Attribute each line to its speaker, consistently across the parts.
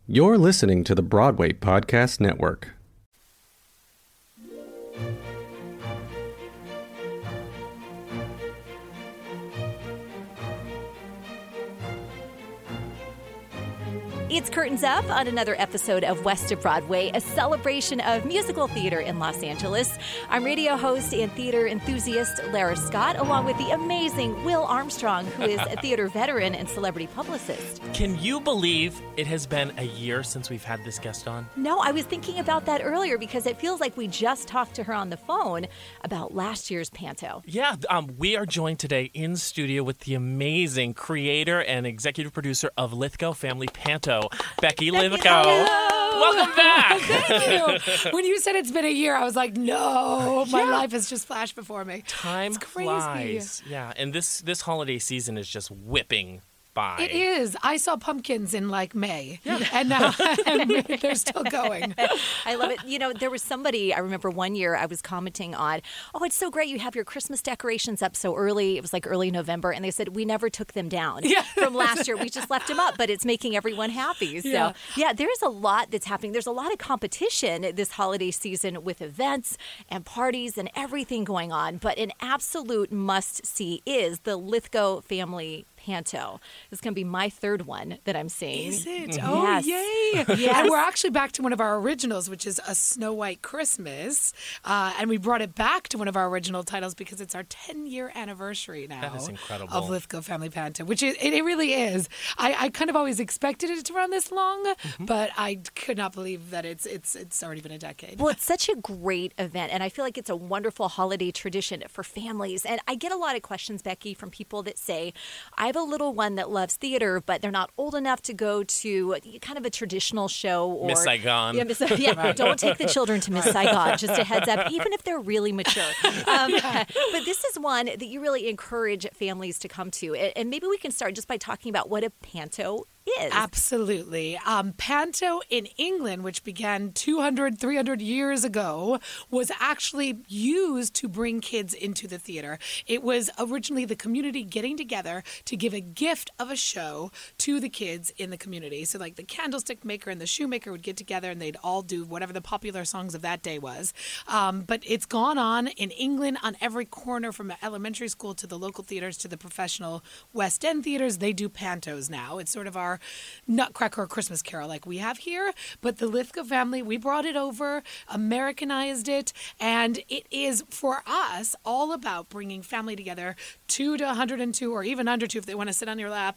Speaker 1: You're listening to the Broadway Podcast Network.
Speaker 2: It's Curtains Up on another episode of West of Broadway, a celebration of musical theater in Los Angeles. I'm radio host and theater enthusiast Lara Scott, along with the amazing Will Armstrong, who is a theater veteran and celebrity publicist.
Speaker 3: Can you believe it has been a year since we've had this guest on?
Speaker 2: No, I was thinking about that earlier because it feels like we just talked to her on the phone about last year's Panto.
Speaker 3: Yeah, we are joined today in studio with the amazing creator and executive producer of Lithgow Family Panto, Becky Lithgow. Welcome back.
Speaker 4: Thank you. When you said it's been a year, I was like, no, my life has just flashed before me.
Speaker 3: Time flies. Yeah, and this holiday season is just whipping by.
Speaker 4: It is. I saw pumpkins in like May, and now they're still going.
Speaker 2: I love it. You know, there was somebody, I remember one year I was commenting on, oh, it's so great you have your Christmas decorations up so early. It was like early November, and they said, we never took them down from last year. We just left them up, but it's making everyone happy. So, there's a lot that's happening. There's a lot of competition this holiday season with events and parties and everything going on, but an absolute must-see is the Lithgow Family Panto. This is going to be my third one that I'm seeing.
Speaker 4: Is it?
Speaker 2: Mm-hmm.
Speaker 4: Oh,
Speaker 2: yes.
Speaker 4: yay.
Speaker 2: Yes.
Speaker 4: And we're actually back to one of our originals, which is A Snow White Christmas. And we brought it back to one of our original titles because it's our 10-year anniversary now.
Speaker 3: That is incredible.
Speaker 4: Of Lithgow Family Panto, which it really is. I kind of always expected it to run this long, but I could not believe that it's already been a decade.
Speaker 2: Well, it's such a great event, and I feel like it's a wonderful holiday tradition for families. And I get a lot of questions, Becky, from people that say, I have a little one that loves theater, but they're not old enough to go to kind of a traditional show. Or
Speaker 3: Miss Saigon.
Speaker 2: Don't take the children to Miss Saigon, just a heads up, even if they're really mature. But this is one that you really encourage families to come to. And maybe we can start just by talking about what a panto is.
Speaker 4: Absolutely. Panto in England, which began 200, 300 years ago, was actually used to bring kids into the theater. It was originally the community getting together to give a gift of a show to the kids in the community. So like the candlestick maker and the shoemaker would get together and they'd all do whatever the popular songs of that day was. But it's gone on in England on every corner from elementary school to the local theaters to the professional West End theaters. They do pantos now. It's sort of our Nutcracker or Christmas Carol like we have here. But the Lithgow family, we brought it over, Americanized it, and it is for us all about bringing family together 2 to 102 or even under 2 if they want to sit on your lap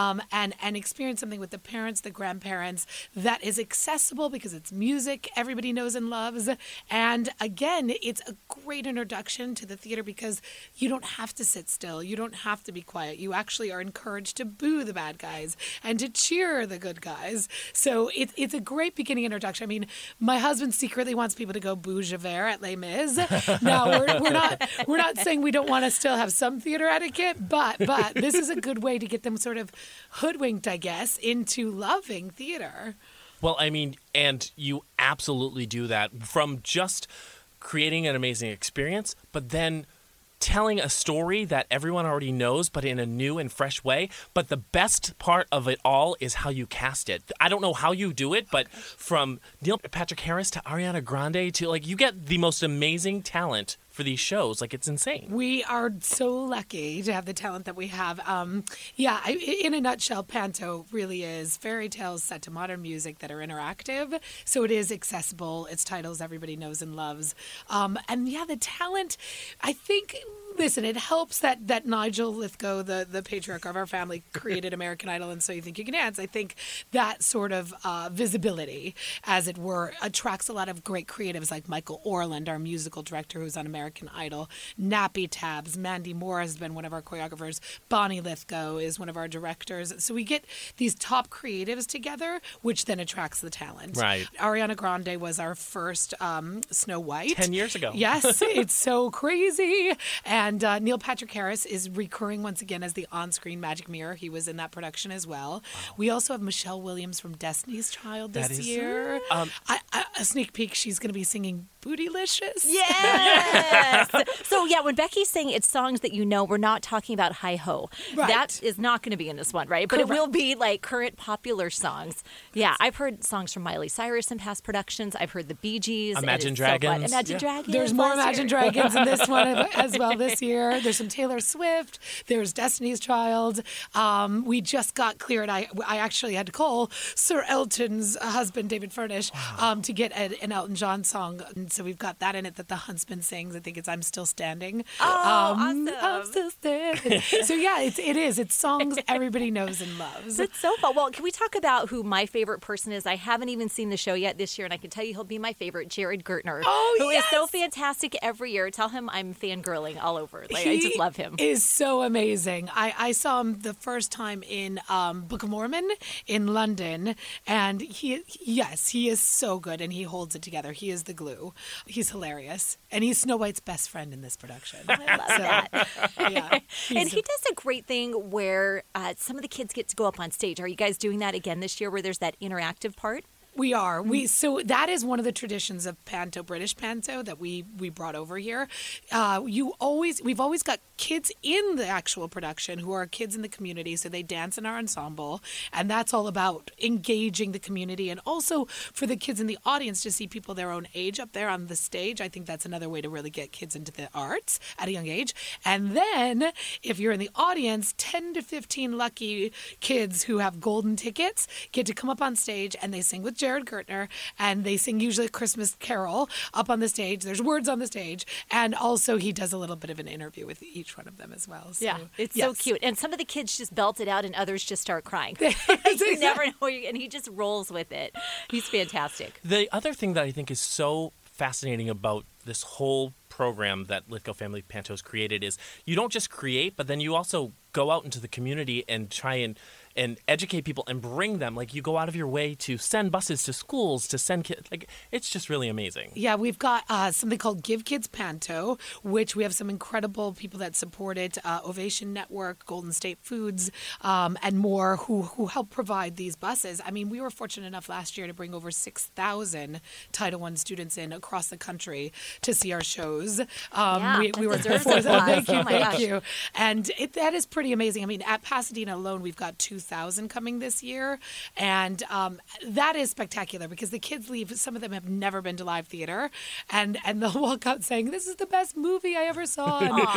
Speaker 4: and experience something with the parents, the grandparents that is accessible because it's music everybody knows and loves. And again, it's a great introduction to the theater because you don't have to sit still. You don't have to be quiet. You actually are encouraged to boo the bad guys and to cheer the good guys. So it's a great beginning introduction. I mean, my husband secretly wants people to go boo Javert at Les Mis. Now, we're not saying we don't want to still have some theater etiquette, but this is a good way to get them sort of hoodwinked, I guess, into loving theater.
Speaker 3: Well, I mean, and you absolutely do that from just creating an amazing experience, but then telling a story that everyone already knows, but in a new and fresh way. But the best part of it all is how you cast it. I don't know how you do it, but from Neil Patrick Harris to Ariana Grande to, like, you get the most amazing talent for these shows. Like, it's insane.
Speaker 4: We are so lucky to have the talent that we have. In a nutshell, Panto really is fairy tales set to modern music that are interactive. So it is accessible. It's titles everybody knows and loves. The talent, I think, listen, it helps that Nigel Lithgow, the patriarch of our family, created American Idol and So You Think You Can Dance. I think that sort of visibility, as it were, attracts a lot of great creatives like Michael Orland, our musical director who's on American Idol, Nappy Tabs, Mandy Moore has been one of our choreographers, Bonnie Lithgow is one of our directors. So we get these top creatives together, which then attracts the talent.
Speaker 3: Right.
Speaker 4: Ariana Grande was our first Snow White.
Speaker 3: 10 years ago.
Speaker 4: Yes, it's so crazy. And Neil Patrick Harris is recurring once again as the on-screen Magic Mirror. He was in that production as well. Wow. We also have Michelle Williams from Destiny's Child this year. A sneak peek, she's going to be singing Bootylicious.
Speaker 2: Yeah! Yes. So yeah, when Becky's saying it's songs that you know, we're not talking about Hi Ho.
Speaker 4: Right.
Speaker 2: That is not going to be in this one, right? But
Speaker 4: Correct.
Speaker 2: it will be like current popular songs. Yeah, I've heard songs from Miley Cyrus in past productions. I've heard the Bee Gees. and
Speaker 3: Imagine
Speaker 2: it's so fun.
Speaker 3: Dragons.
Speaker 2: Imagine
Speaker 3: Yeah.
Speaker 2: Dragons.
Speaker 4: There's more
Speaker 2: last
Speaker 4: Imagine
Speaker 2: year.
Speaker 4: Dragons in this one as well this year. There's some Taylor Swift. There's Destiny's Child. We just got cleared. I actually had to call Sir Elton's husband, David Furnish, to get an Elton John song. And so we've got that in it that the Huntsman sings. I think it's I'm Still Standing.
Speaker 2: Oh, awesome.
Speaker 4: I'm Still Standing. So yeah, it is. It's songs everybody knows and loves.
Speaker 2: It's so fun. Well, can we talk about who my favorite person is? I haven't even seen the show yet this year, and I can tell you he'll be my favorite, Jared Gertner, who is so fantastic every year. Tell him I'm fangirling all over. Like, I just love him.
Speaker 4: He is so amazing. I saw him the first time in Book of Mormon in London, and he is so good, and he holds it together. He is the glue. He's hilarious, and he's Snow White's best friend in this production.
Speaker 2: I love that.
Speaker 4: Yeah,
Speaker 2: And he does a great thing where some of the kids get to go up on stage. Are you guys doing that again this year where there's that interactive part?
Speaker 4: We are. So that is one of the traditions of Panto, British Panto, that we brought over here. We've always got kids in the actual production who are kids in the community, so they dance in our ensemble, and that's all about engaging the community, and also for the kids in the audience to see people their own age up there on the stage. I think that's another way to really get kids into the arts at a young age. And then if you're in the audience, 10 to 15 lucky kids who have golden tickets get to come up on stage, and they sing with Jared Gertner, and they sing usually a Christmas carol up on the stage. There's words on the stage, and also he does a little bit of an interview with each one of them as well. So,
Speaker 2: It's
Speaker 4: yes.
Speaker 2: so cute. And some of the kids just belt it out and others just start crying. You never know. And he just rolls with it. He's fantastic.
Speaker 3: The other thing that I think is so fascinating about this whole program that Lithgow Family Panto's created is you don't just create, but then you also go out into the community and try and educate people and bring them. Like, you go out of your way to send buses to schools, to send kids. Like, it's just really amazing.
Speaker 4: Yeah, we've got something called Give Kids Panto, which we have some incredible people that support it, Ovation Network, Golden State Foods, and more who help provide these buses. I mean, we were fortunate enough last year to bring over 6,000 Title I students in across the country to see our shows. We were
Speaker 2: deserves
Speaker 4: fortunate.
Speaker 2: applause.
Speaker 4: Thank you,
Speaker 2: Oh my gosh.
Speaker 4: thank you. And that is pretty amazing. I mean, at Pasadena alone, we've got 2,000 coming this year, and that is spectacular because the kids leave. Some of them have never been to live theater, and they'll walk out saying, "This is the best movie I ever saw,"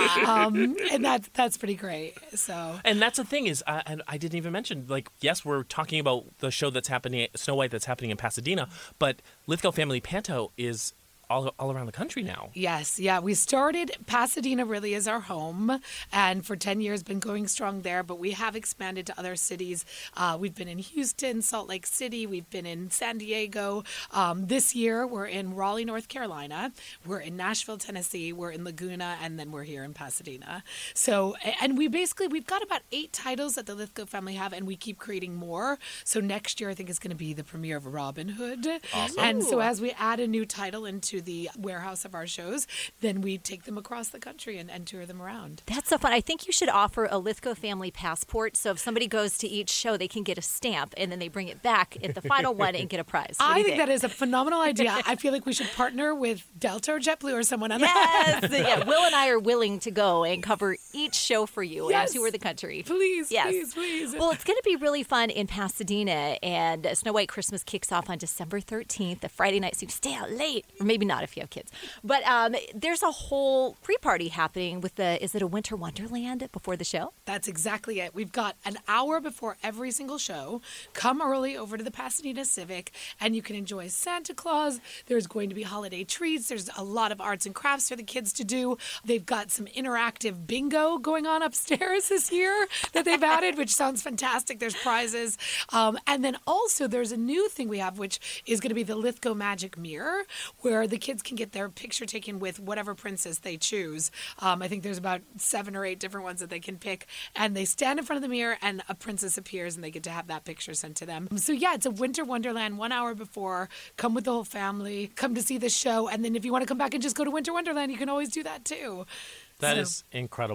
Speaker 4: and that's pretty great. So,
Speaker 3: And that's the thing is, and I didn't even mention, like, yes, we're talking about the show that's happening, Snow White, that's happening in Pasadena, but Lithgow Family Panto is all around the country now.
Speaker 4: yes, yeah, we started, Pasadena really is our home, and for 10 years been going strong there, but we have expanded to other cities. We've been in Houston, Salt Lake City, we've been in San Diego. This year we're in Raleigh, North Carolina, we're in Nashville, Tennessee, we're in Laguna, and then we're here in Pasadena. So, and we've got about 8 titles that the Lithgow family have, and we keep creating more. So next year I think is going to be the premiere of Robin Hood.
Speaker 3: Awesome.
Speaker 4: And so
Speaker 2: Ooh.
Speaker 4: as we add a new title into the warehouse of our shows, then we take them across the country and tour them around.
Speaker 2: That's so fun. I think you should offer a Lithgow family passport. So if somebody goes to each show, they can get a stamp and then they bring it back at the final one and get a prize. What do
Speaker 4: I
Speaker 2: you
Speaker 4: think that is a phenomenal idea. I feel like we should partner with Delta or JetBlue or someone on that.
Speaker 2: Yes. Yeah, Will and I are willing to go and cover each show for you
Speaker 4: Yes.
Speaker 2: and tour the country.
Speaker 4: Please,
Speaker 2: Yes.
Speaker 4: please.
Speaker 2: Well, it's going to be really fun in Pasadena, and Snow White Christmas kicks off on December 13th, the Friday night, so you stay out late, or maybe not if you have kids. But there's a whole pre-party happening with is it a Winter Wonderland before the show?
Speaker 4: That's exactly it. We've got an hour before every single show. Come early over to the Pasadena Civic, and you can enjoy Santa Claus. There's going to be holiday treats. There's a lot of arts and crafts for the kids to do. They've got some interactive bingo going on upstairs this year that they've added, which sounds fantastic. There's prizes. And then also there's a new thing we have, which is going to be the Lithgow Magic Mirror, where the kids can get their picture taken with whatever princess they choose. I think there's about 7 or 8 different ones that they can pick, and they stand in front of the mirror and a princess appears and they get to have that picture sent to them. So yeah, it's a Winter Wonderland 1 hour before. Come with the whole family, come to see the show, and then if you want to come back and just go to Winter Wonderland, you can always do that too.
Speaker 3: That
Speaker 4: So-
Speaker 3: is incredible.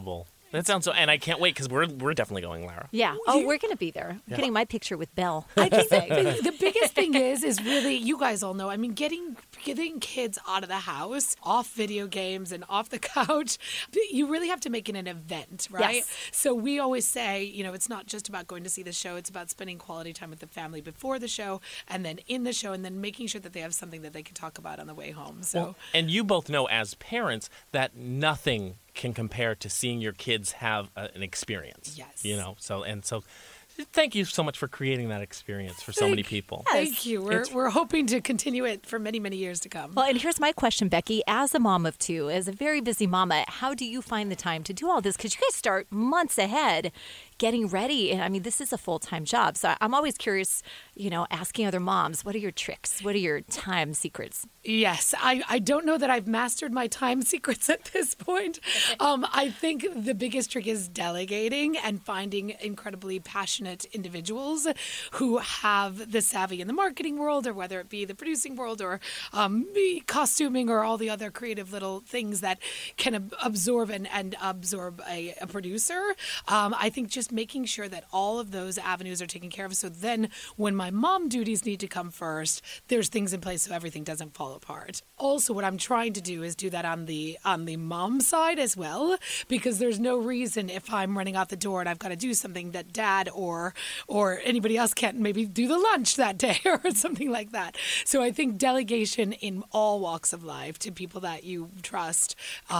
Speaker 3: That sounds so, and I can't wait because we're definitely going, Lara.
Speaker 2: Yeah. Oh, we're going to be there. I'm getting my picture with Belle.
Speaker 4: I think the biggest thing is really, you guys all know, I mean, getting kids out of the house, off video games and off the couch, you really have to make it an event, right?
Speaker 2: Yes.
Speaker 4: So we always say, it's not just about going to see the show, it's about spending quality time with the family before the show and then in the show and then making sure that they have something that they can talk about on the way home. So,
Speaker 3: Well, and you both know as parents that nothing can compare to seeing your kids have an experience.
Speaker 4: Yes.
Speaker 3: So thank you so much for creating that experience for so many people.
Speaker 4: Thank you. We're hoping to continue it for many, many years to come.
Speaker 2: Well, and here's my question, Becky. As a mom of two, as a very busy mama, how do you find the time to do all this? Because you guys start months ahead getting ready. And I mean, this is a full-time job. So I'm always curious, asking other moms, what are your tricks? What are your time secrets?
Speaker 4: Yes, I don't know that I've mastered my time secrets at this point. I think the biggest trick is delegating and finding incredibly passionate individuals who have the savvy in the marketing world, or whether it be the producing world or the costuming or all the other creative little things that can absorb and absorb a producer. I think just making sure that all of those avenues are taken care of. So then when my mom duties need to come first, there's things in place so everything doesn't fall apart. Also, what I'm trying to do is do that on the mom side as well, because there's no reason if I'm running out the door and I've got to do something that dad or anybody else can't maybe do the lunch that day or something like that. So I think delegation in all walks of life to people that you trust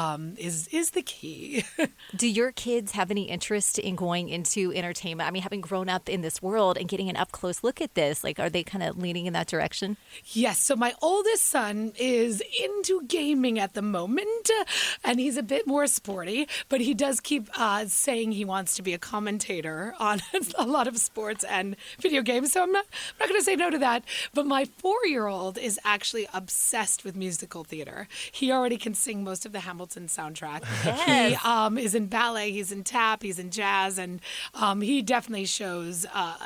Speaker 4: is the key.
Speaker 2: Do your kids have any interest in going into entertainment? I mean, having grown up in this world and getting an up-close look at this, are they kind of leaning in that direction?
Speaker 4: Yes. So my oldest son is into gaming at the moment, and he's a bit more sporty, but he does keep saying he wants to be a commentator on a lot of sports and video games. So I'm not going to say no to that. But my 4-year-old is actually obsessed with musical theater. He already can sing most of the Hamilton soundtrack.
Speaker 2: Yes.
Speaker 4: He is in ballet, he's in tap, he's in jazz, and he definitely shows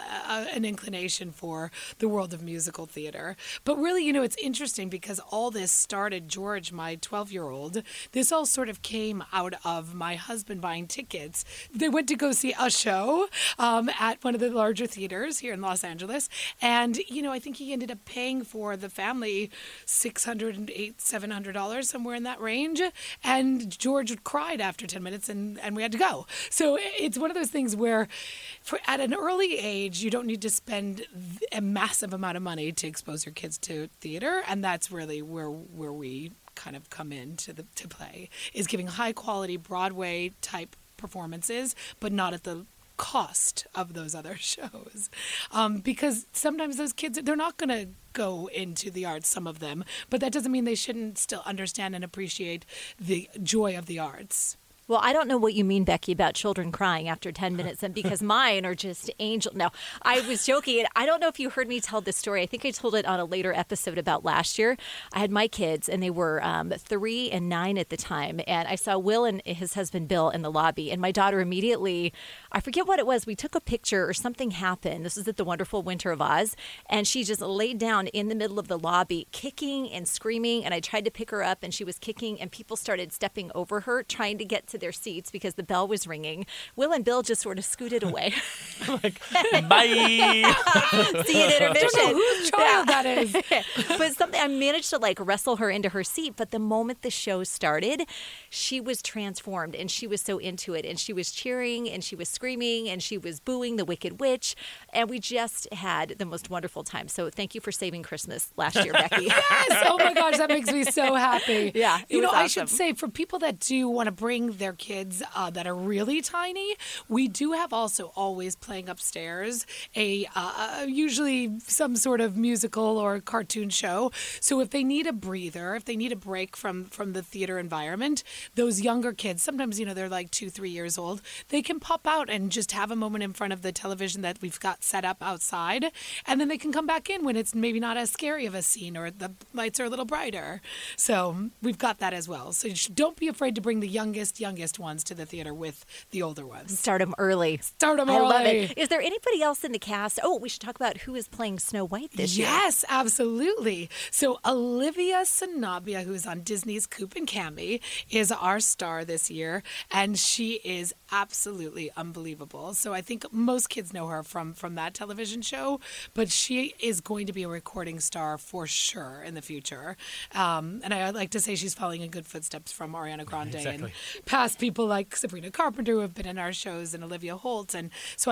Speaker 4: an inclination for the world of musical theater. But really, it's interesting because all this started, George, my 12-year-old, this all sort of came out of my husband buying tickets. They went to go see a show at one of the larger theaters here in Los Angeles. And, I think he ended up paying for the family $600, $700, somewhere in that range. And George cried after 10 minutes and we had to go. So it's one of those things where at an early age, you don't need to spend a massive amount of money to expose your kids to theater. And that's really where we kind of come in to play, is giving high quality Broadway type performances, but not at the cost of those other shows. Because sometimes those kids, they're not going to go into the arts, some of them, but that doesn't mean they shouldn't still understand and appreciate the joy of the arts.
Speaker 2: Well, I don't know what you mean, Becky, about children crying after 10 minutes, and because mine are just angel. No, I was joking. I don't know if you heard me tell this story. I think I told it on a later episode about last year. I had my kids, and they were 3 and 9 at the time, and I saw Will and his husband Bill in the lobby, and my daughter immediately, I forget what it was, we took a picture or something happened. This was at the Wonderful Winter of Oz, and she just laid down in the middle of the lobby, kicking and screaming, and I tried to pick her up, and she was kicking, and people started stepping over her, trying to get to their seats because the bell was ringing. Will and Bill just sort of scooted away.
Speaker 3: Bye.
Speaker 2: See you at intermission.
Speaker 4: I don't know whose child that is.
Speaker 2: But I managed to wrestle her into her seat. But the moment the show started, she was transformed and she was so into it. And she was cheering and she was screaming and she was booing the Wicked Witch. And we just had the most wonderful time. So thank you for saving Christmas last year, Becky.
Speaker 4: Yes. Oh my gosh, that makes me so happy.
Speaker 2: Yeah.
Speaker 4: I should say, for people that do want to bring their kids that are really tiny, we do have also always playing upstairs usually some sort of musical or cartoon show. So if they need a breather, if they need a break from the theater environment, those younger kids, sometimes, they're like 2-3 years old, they can pop out and just have a moment in front of the television that we've got set up outside. And then they can come back in when it's maybe not as scary of a scene or the lights are a little brighter. So we've got that as well. So don't be afraid to bring the youngest ones to the theater with the older ones.
Speaker 2: Start them early.
Speaker 4: I
Speaker 2: love it. Is there anybody else in the cast? Oh, we should talk about who is playing Snow White this year.
Speaker 4: Yes, absolutely. So Olivia Sanabia, who's on Disney's Coop and Cami, is our star this year, and she is absolutely unbelievable. So I think most kids know her from that television show, but she is going to be a recording star for sure in the future. And I like to say she's following in good footsteps from Ariana Grande and past people like Sabrina Carpenter who have been in our shows, and Olivia Holt. And so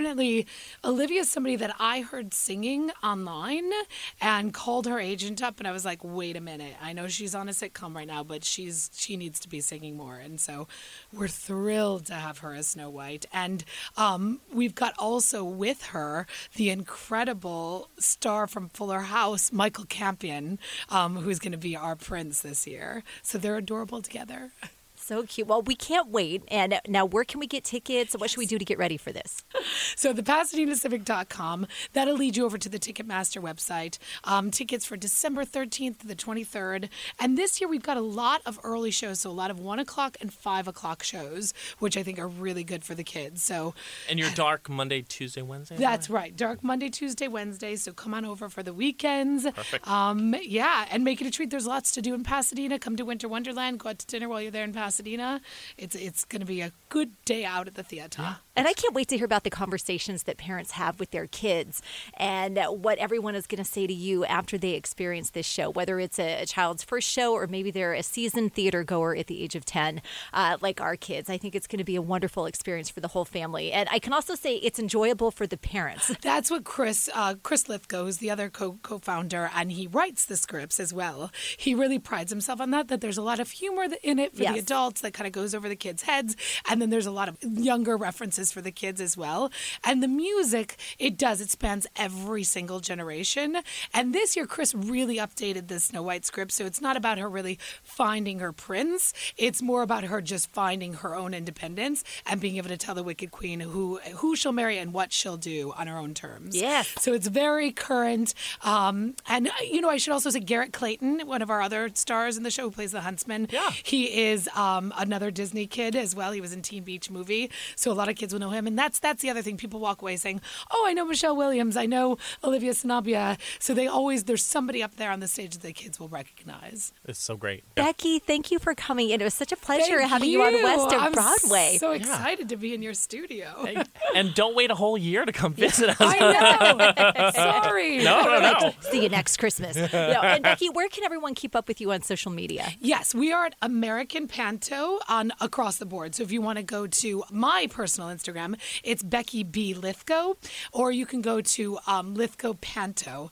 Speaker 4: Olivia is somebody that I heard singing online and called her agent up, and I was like, wait a minute, I know she's on a sitcom right now, but she needs to be singing more. And so we're thrilled to have her as Snow White. And we've got also with her the incredible star from Fuller House, Michael Campion, who's going to be our prince this year. So they're adorable together.
Speaker 2: So cute. Well, we can't wait. And now where can we get tickets? What should we do to get ready for this?
Speaker 4: So the PasadenaCivic.com, that'll lead you over to the Ticketmaster website. Tickets for December 13th to the 23rd. And this year we've got a lot of early shows, so a lot of 1 o'clock and 5 o'clock shows, which I think are really good for the kids. So,
Speaker 3: and your dark Monday, Tuesday, Wednesday?
Speaker 4: That's right. Dark Monday, Tuesday, Wednesday. So come on over for the weekends.
Speaker 3: Perfect.
Speaker 4: Yeah, and make it a treat. There's lots to do in Pasadena. Come to Winter Wonderland. Go out to dinner while you're there in Pasadena. It's going to be a good day out at the theater.
Speaker 3: Yeah.
Speaker 2: And I can't wait to hear about the conversations that parents have with their kids and what everyone is going to say to you after they experience this show, whether it's a child's first show or maybe they're a seasoned theater goer at the age of 10, like our kids. I think it's going to be a wonderful experience for the whole family. And I can also say it's enjoyable for the parents.
Speaker 4: That's what Chris Lithgow is the other co-founder, and he writes the scripts as well. He really prides himself on that there's a lot of humor in it for the adults that kind of goes over the kids' heads. And then there's a lot of younger references for the kids as well. And the music, it spans every single generation. And this year, Chris really updated the Snow White script. So it's not about her really finding her prince. It's more about her just finding her own independence and being able to tell the Wicked Queen who she'll marry and what she'll do on her own terms.
Speaker 2: Yes.
Speaker 4: So it's very current. And, I should also say Garrett Clayton, one of our other stars in the show who plays the huntsman.
Speaker 3: Yeah.
Speaker 4: He is another Disney kid as well. He was in Teen Beach Movie. So a lot of kids will know him. And that's the other thing. People walk away saying, oh, I know Michelle Williams. I know Olivia Sanabia. So there's somebody up there on the stage that the kids will recognize.
Speaker 3: It's so great.
Speaker 2: Becky, thank you for coming in. It was such a pleasure having you on West of Broadway.
Speaker 4: I'm so excited to be in your studio.
Speaker 3: Hey, and don't wait a whole year to come visit us.
Speaker 4: I know. Sorry.
Speaker 3: No.
Speaker 2: See you next Christmas. And Becky, where can everyone keep up with you on social media?
Speaker 4: Yes, we are at American Panto across the board. So if you want to go to my personal Instagram, it's Becky B. Lithgow, or you can go to Lithgow Panto,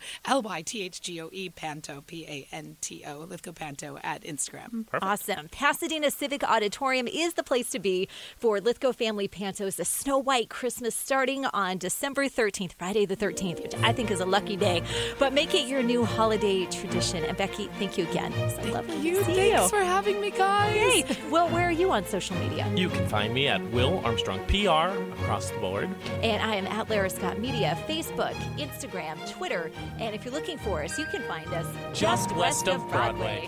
Speaker 4: Lythgoe Panto, Panto, Lithgow Panto at Instagram.
Speaker 3: Perfect.
Speaker 2: Awesome. Pasadena Civic Auditorium is the place to be for Lithgow Family Pantos, the Snow White Christmas starting on December 13th, Friday the 13th, which I think is a lucky day. But make it your new holiday tradition. And Becky, thank you again. So lovely to see you.
Speaker 4: Thanks for having me, guys.
Speaker 2: Hey, Will, where are you on social media?
Speaker 3: You can find me at Will Armstrong PR across the board.
Speaker 2: And I am at Lara Scott Media, Facebook, Instagram, Twitter. And if you're looking for us, you can find us
Speaker 3: Just west of Broadway.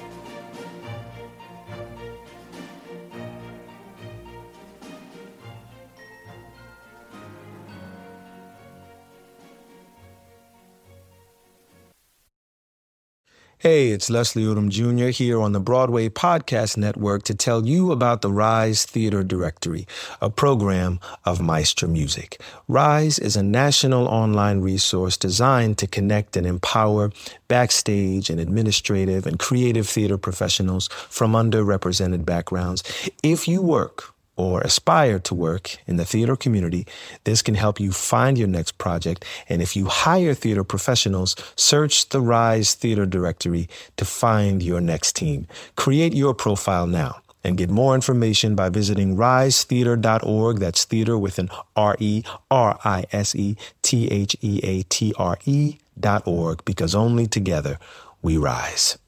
Speaker 5: Hey, it's Leslie Odom Jr. here on the Broadway Podcast Network to tell you about the Rise Theater Directory, a program of Maestra Music. Rise is a national online resource designed to connect and empower backstage and administrative and creative theater professionals from underrepresented backgrounds. If you work or aspire to work in the theater community, this can help you find your next project. And if you hire theater professionals, search the Rise Theater Directory to find your next team. Create your profile now and get more information by visiting risetheater.org. That's theater with an RERISETHEATRE.org, because only together we rise.